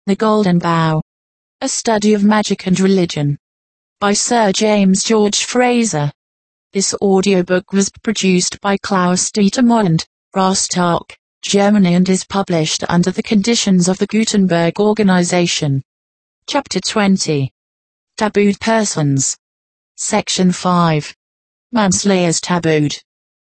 The Golden Bough. A Study of Magic and Religion. By Sir James George Frazer. This audiobook was produced by Klaus Dietermond, Rostock, Germany, and is published under the conditions of the Gutenberg Organization. Chapter 20. Tabooed Persons. Section 5. Manslayers tabooed.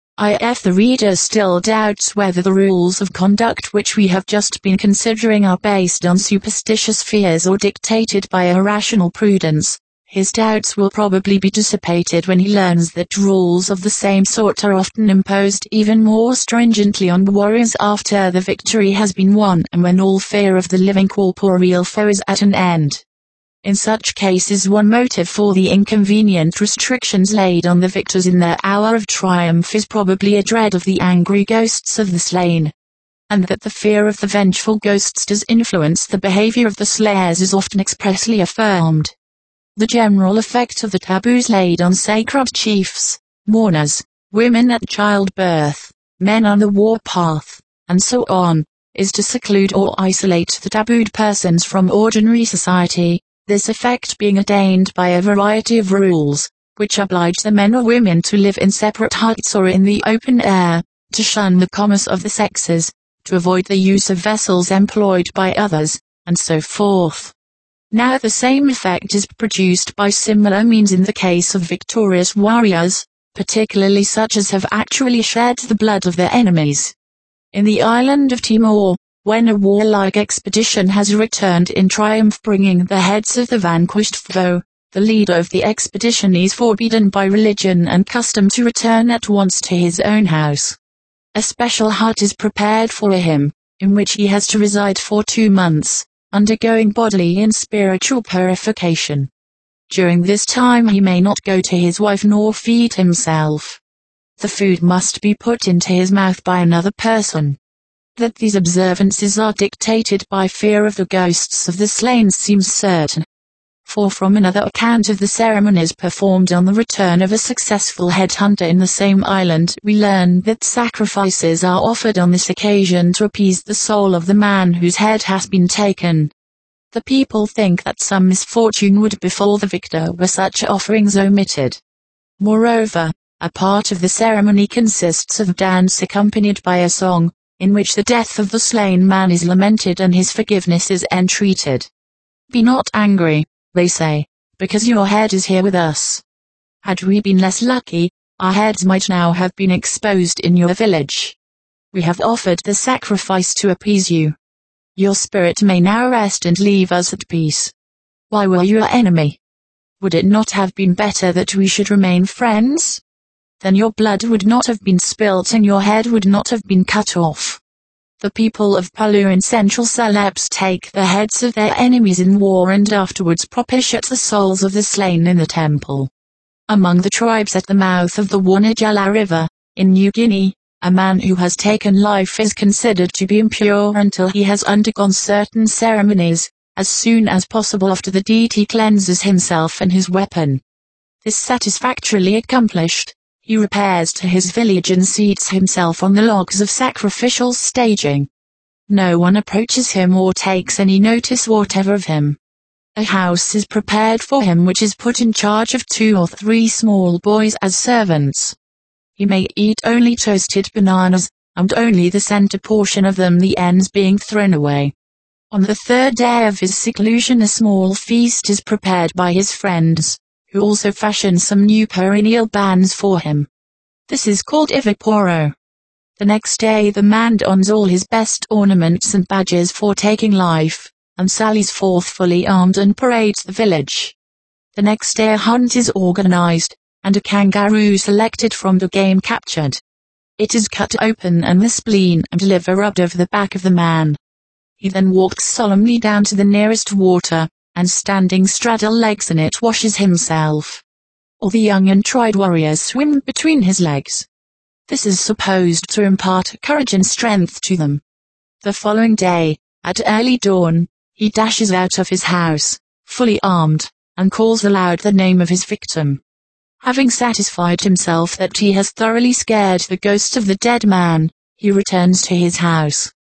If the reader still doubts whether the rules of conduct which we have just been considering are based on superstitious fears or dictated by irrational prudence, his doubts will probably be dissipated when he learns that rules of the same sort are often imposed even more stringently on warriors after the victory has been won and when all fear of the living corporeal foe is at an end. In such cases, one motive for the inconvenient restrictions laid on the victors in their hour of triumph is probably a dread of the angry ghosts of the slain. And that the fear of the vengeful ghosts does influence the behavior of the slayers is often expressly affirmed. The general effect of the taboos laid on sacred chiefs, mourners, women at childbirth, men on the warpath, and so on, is to seclude or isolate the tabooed persons from ordinary society. This effect being attained by a variety of rules, which oblige the men or women to live in separate huts or in the open air, to shun the commerce of the sexes, to avoid the use of vessels employed by others, and so forth. Now the same effect is produced by similar means in the case of victorious warriors, particularly such as have actually shed the blood of their enemies. In the island of Timor, when a warlike expedition has returned in triumph bringing the heads of the vanquished foe, the leader of the expedition is forbidden by religion and custom to return at once to his own house. A special hut is prepared for him, in which he has to reside for 2 months, undergoing bodily and spiritual purification. During this time he may not go to his wife nor feed himself. The food must be put into his mouth by another person. That these observances are dictated by fear of the ghosts of the slain seems certain. For from another account of the ceremonies performed on the return of a successful headhunter in the same island, we learn that sacrifices are offered on this occasion to appease the soul of the man whose head has been taken. The people think that some misfortune would befall the victor were such offerings omitted. Moreover, a part of the ceremony consists of dance accompanied by a song, in which the death of the slain man is lamented and his forgiveness is entreated. Be not angry, they say, because your head is here with us. Had we been less lucky, our heads might now have been exposed in your village. We have offered the sacrifice to appease you. Your spirit may now rest and leave us at peace. Why were you our enemy? Would it not have been better that we should remain friends? Then your blood would not have been spilt and your head would not have been cut off. The people of Palu in central Celebes take the heads of their enemies in war and afterwards propitiate the souls of the slain in the temple. Among the tribes at the mouth of the Wanajala River, in New Guinea, a man who has taken life is considered to be impure until he has undergone certain ceremonies. As soon as possible after the deed he cleanses himself and his weapon. This satisfactorily accomplished, he repairs to his village and seats himself on the logs of sacrificial staging. No one approaches him or takes any notice whatever of him. A house is prepared for him which is put in charge of 2 or 3 small boys as servants. He may eat only toasted bananas, and only the center portion of them, the ends being thrown away. On the 3rd day of his seclusion a small feast is prepared by his friends, who also fashion some new perennial bands for him. This is called Ivaporo. The next day the man dons all his best ornaments and badges for taking life, and sallies forth fully armed and parades the village. The next day a hunt is organized, and a kangaroo selected from the game captured. It is cut open and the spleen and liver rubbed over the back of the man. He then walks solemnly down to the nearest water, and standing straddle legs in it washes himself. All the young and tried warriors swim between his legs. This is supposed to impart courage and strength to them. The following day, at early dawn, he dashes out of his house, fully armed, and calls aloud the name of his victim. Having satisfied himself that he has thoroughly scared the ghost of the dead man, he returns to his house.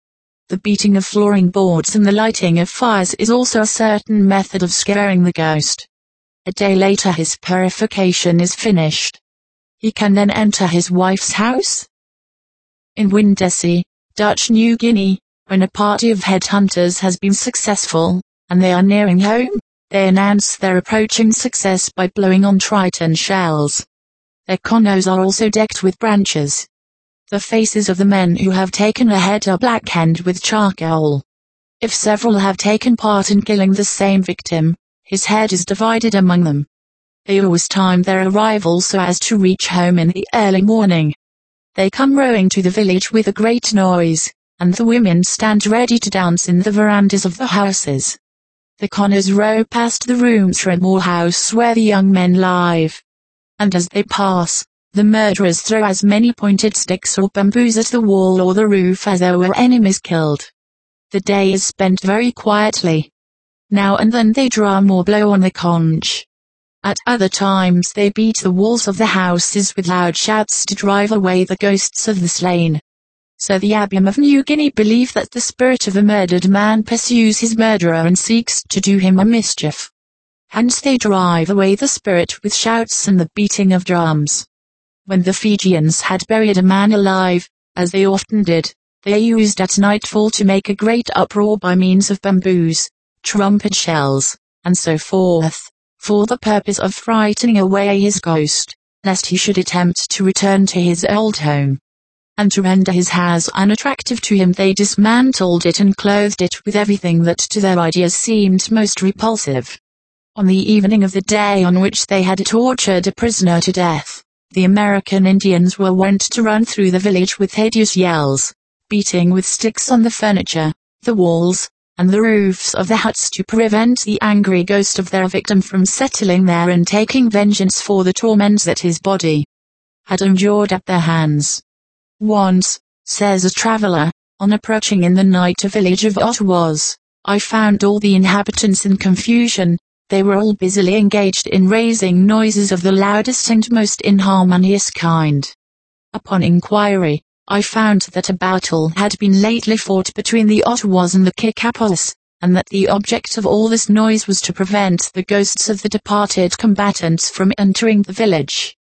The beating of flooring boards and the lighting of fires is also a certain method of scaring the ghost. A day later his purification is finished. He can then enter his wife's house. In Windessie, Dutch New Guinea, when a party of headhunters has been successful, and they are nearing home, they announce their approaching success by blowing on Triton shells. Their connos are also decked with branches. The faces of the men who have taken a head are blackened with charcoal. If several have taken part in killing the same victim, his head is divided among them. They always time their arrival so as to reach home in the early morning. They come rowing to the village with a great noise, and the women stand ready to dance in the verandas of the houses. The connos row past the rooms from Moor House where the young men live. And as they pass, the murderers throw as many pointed sticks or bamboos at the wall or the roof as there were enemies killed. The day is spent very quietly. Now and then they drum or blow on the conch. At other times they beat the walls of the houses with loud shouts to drive away the ghosts of the slain. So the Abiyam of New Guinea believe that the spirit of a murdered man pursues his murderer and seeks to do him a mischief. Hence they drive away the spirit with shouts and the beating of drums. When the Fijians had buried a man alive, as they often did, they used at nightfall to make a great uproar by means of bamboos, trumpet shells, and so forth, for the purpose of frightening away his ghost, lest he should attempt to return to his old home. And to render his house unattractive to him they dismantled it and clothed it with everything that to their ideas seemed most repulsive. On the evening of the day on which they had tortured a prisoner to death, the American Indians were wont to run through the village with hideous yells, beating with sticks on the furniture, the walls, and the roofs of the huts to prevent the angry ghost of their victim from settling there and taking vengeance for the torments that his body had endured at their hands. Once, says a traveler, on approaching in the night a village of Ottawas, I found all the inhabitants in confusion. They were all busily engaged in raising noises of the loudest and most inharmonious kind. Upon inquiry, I found that a battle had been lately fought between the Ottawas and the Kickapoos, and that the object of all this noise was to prevent the ghosts of the departed combatants from entering the village.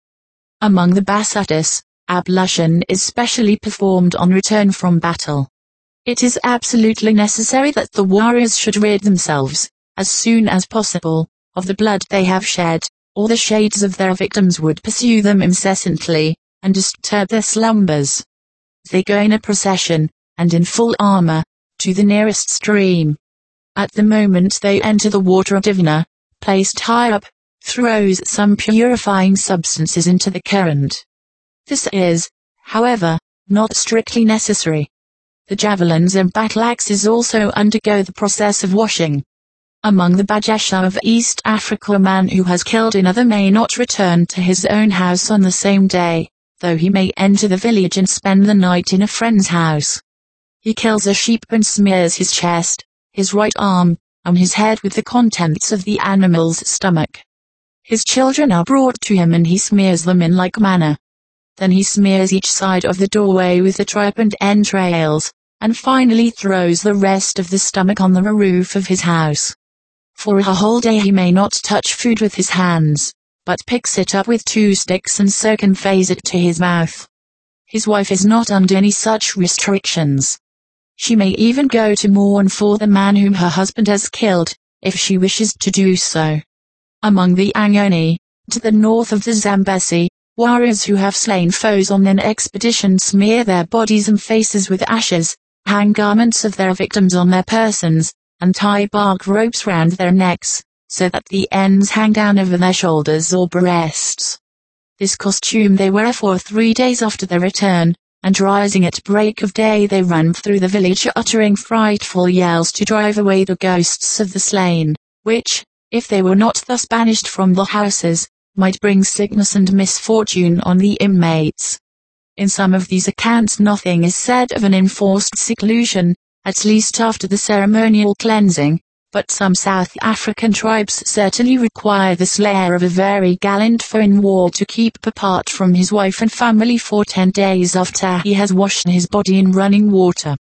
Among the Basutos, ablution is specially performed on return from battle. It is absolutely necessary that the warriors should rid themselves, as soon as possible, of the blood they have shed, or the shades of their victims would pursue them incessantly, and disturb their slumbers. They go in a procession, and in full armor, to the nearest stream. At the moment they enter the water a diviner, placed high up, throws some purifying substances into the current. This is, however, not strictly necessary. The javelins and battle axes also undergo the process of washing. Among the Bajesha of East Africa, a man who has killed another may not return to his own house on the same day, though he may enter the village and spend the night in a friend's house. He kills a sheep and smears his chest, his right arm, and his head with the contents of the animal's stomach. His children are brought to him and he smears them in like manner. Then he smears each side of the doorway with the tripe and entrails, and finally throws the rest of the stomach on the roof of his house. For a whole day he may not touch food with his hands, but picks it up with 2 sticks and so conveys it to his mouth. His wife is not under any such restrictions. She may even go to mourn for the man whom her husband has killed, if she wishes to do so. Among the Angoni, to the north of the Zambesi, warriors who have slain foes on an expedition smear their bodies and faces with ashes, hang garments of their victims on their persons, and tie bark ropes round their necks, so that the ends hang down over their shoulders or breasts. This costume they wear for 3 days after their return, and rising at break of day they run through the village uttering frightful yells to drive away the ghosts of the slain, which, if they were not thus banished from the houses, might bring sickness and misfortune on the inmates. In some of these accounts nothing is said of an enforced seclusion, at least after the ceremonial cleansing, but some South African tribes certainly require the slayer of a very gallant foe in war to keep apart from his wife and family for 10 days after he has washed his body in running water.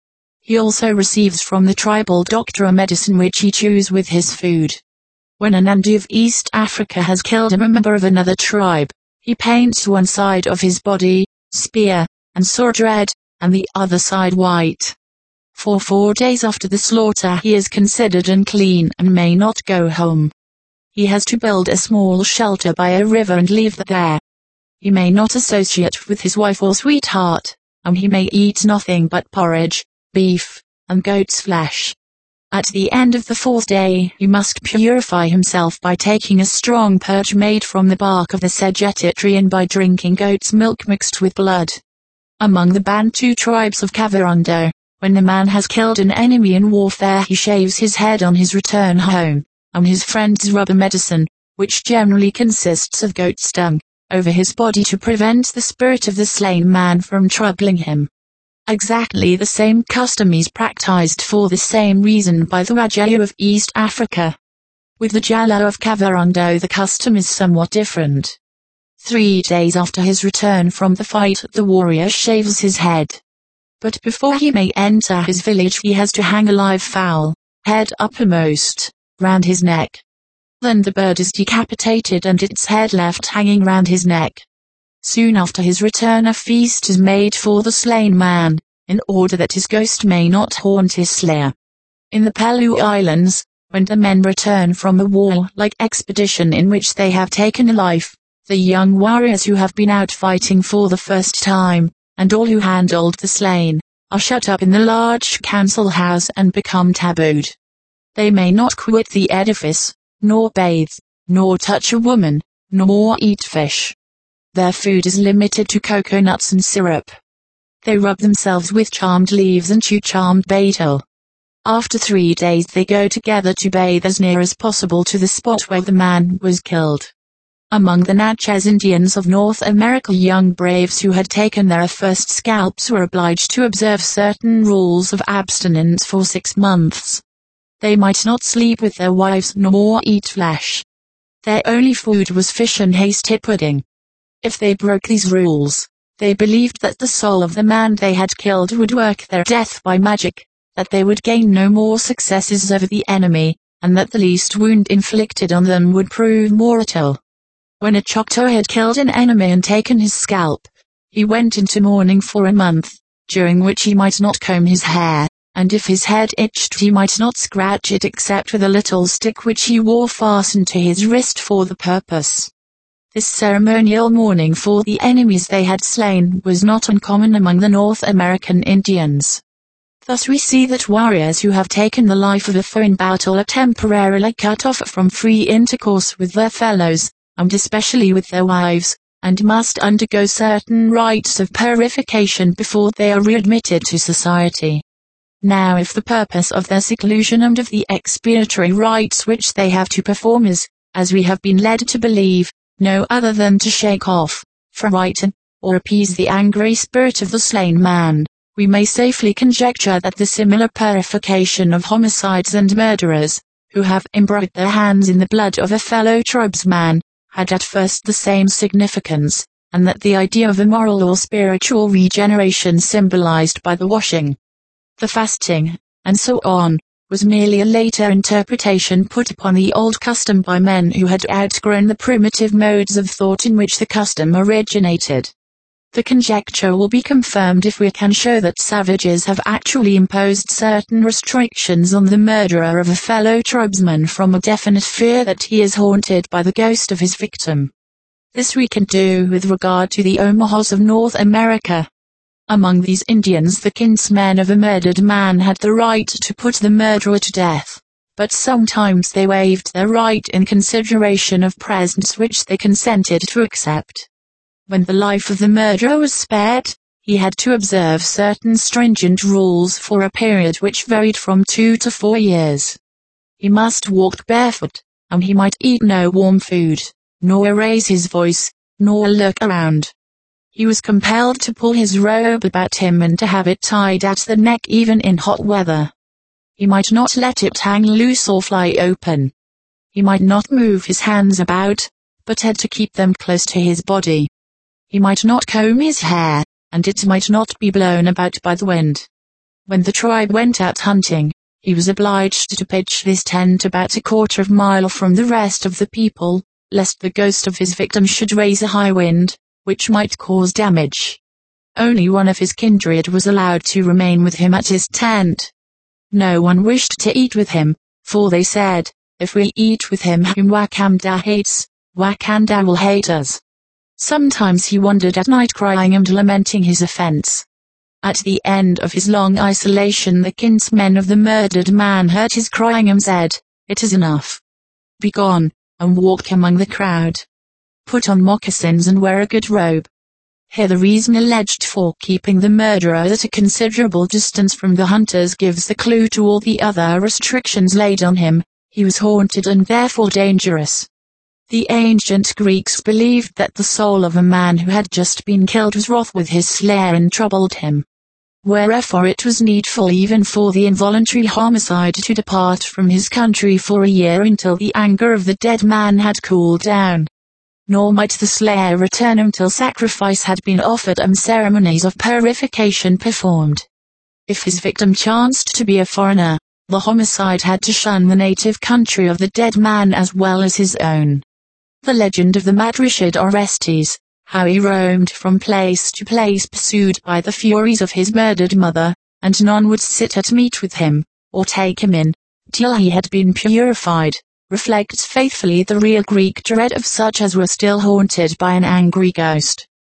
He also receives from the tribal doctor a medicine which he chews with his food. When a Nandi of East Africa has killed a member of another tribe, he paints one side of his body, spear, and sword red, and the other side white. For 4 days after the slaughter he is considered unclean and may not go home. He has to build a small shelter by a river and leave there. He may not associate with his wife or sweetheart, and he may eat nothing but porridge, beef, and goat's flesh. At the end of the 4th day he must purify himself by taking a strong purge made from the bark of the Segeti tree and by drinking goat's milk mixed with blood. Among the Bantu tribes of Kavirondo, when the man has killed an enemy in warfare he shaves his head on his return home, and his friends rub a medicine, which generally consists of goat's dung, over his body to prevent the spirit of the slain man from troubling him. Exactly the same custom is practiced for the same reason by the Wajayu of East Africa. With the Jallo of Kavirondo the custom is somewhat different. 3 days after his return from the fight the warrior shaves his head. But before he may enter his village he has to hang a live fowl, head uppermost, round his neck. Then the bird is decapitated and its head left hanging round his neck. Soon after his return a feast is made for the slain man, in order that his ghost may not haunt his slayer. In the Pelu Islands, when the men return from a warlike expedition in which they have taken a life, the young warriors who have been out fighting for the first time, and all who handled the slain, are shut up in the large council house and become tabooed. They may not quit the edifice, nor bathe, nor touch a woman, nor eat fish. Their food is limited to coconuts and syrup. They rub themselves with charmed leaves and chew charmed betel. After 3 days they go together to bathe as near as possible to the spot where the man was killed. Among the Natchez Indians of North America, young braves who had taken their first scalps were obliged to observe certain rules of abstinence for 6 months. They might not sleep with their wives nor eat flesh. Their only food was fish and hasty pudding. If they broke these rules, they believed that the soul of the man they had killed would work their death by magic, that they would gain no more successes over the enemy, and that the least wound inflicted on them would prove mortal. When a Choctaw had killed an enemy and taken his scalp, he went into mourning for a month, during which he might not comb his hair, and if his head itched he might not scratch it except with a little stick which he wore fastened to his wrist for the purpose. This ceremonial mourning for the enemies they had slain was not uncommon among the North American Indians. Thus we see that warriors who have taken the life of a foe in battle are temporarily cut off from free intercourse with their fellows, and especially with their wives, and must undergo certain rites of purification before they are readmitted to society. Now if the purpose of their seclusion and of the expiatory rites which they have to perform is, as we have been led to believe, no other than to shake off, frighten, or appease the angry spirit of the slain man, we may safely conjecture that the similar purification of homicides and murderers, who have embroiled their hands in the blood of a fellow tribesman, had at first the same significance, and that the idea of a moral or spiritual regeneration symbolized by the washing, the fasting, and so on, was merely a later interpretation put upon the old custom by men who had outgrown the primitive modes of thought in which the custom originated. The conjecture will be confirmed if we can show that savages have actually imposed certain restrictions on the murderer of a fellow tribesman from a definite fear that he is haunted by the ghost of his victim. This we can do with regard to the Omahas of North America. Among these Indians the kinsmen of a murdered man had the right to put the murderer to death, but sometimes they waived their right in consideration of presents which they consented to accept. When the life of the murderer was spared, he had to observe certain stringent rules for a period which varied from 2 to 4 years. He must walk barefoot, and he might eat no warm food, nor raise his voice, nor look around. He was compelled to pull his robe about him and to have it tied at the neck even in hot weather. He might not let it hang loose or fly open. He might not move his hands about, but had to keep them close to his body. He might not comb his hair, and it might not be blown about by the wind. When the tribe went out hunting, he was obliged to pitch his tent about a quarter of a mile from the rest of the people, lest the ghost of his victim should raise a high wind, which might cause damage. Only one of his kindred was allowed to remain with him at his tent. No one wished to eat with him, for they said, if we eat with him whom Wakanda hates, Wakanda will hate us. Sometimes he wandered at night crying and lamenting his offense. At the end of his long isolation, the kinsmen of the murdered man heard his crying and said, "It is enough. Be gone, and walk among the crowd. Put on moccasins and wear a good robe." Here the reason alleged for keeping the murderer at a considerable distance from the hunters gives the clue to all the other restrictions laid on him. He was haunted and therefore dangerous. The ancient Greeks believed that the soul of a man who had just been killed was wroth with his slayer and troubled him. Wherefore it was needful even for the involuntary homicide to depart from his country for a year until the anger of the dead man had cooled down. Nor might the slayer return until sacrifice had been offered and ceremonies of purification performed. If his victim chanced to be a foreigner, the homicide had to shun the native country of the dead man as well as his own. The legend of the Matriciad Orestes, how he roamed from place to place pursued by the furies of his murdered mother, and none would sit at meat with him, or take him in, till he had been purified, reflects faithfully the real Greek dread of such as were still haunted by an angry ghost.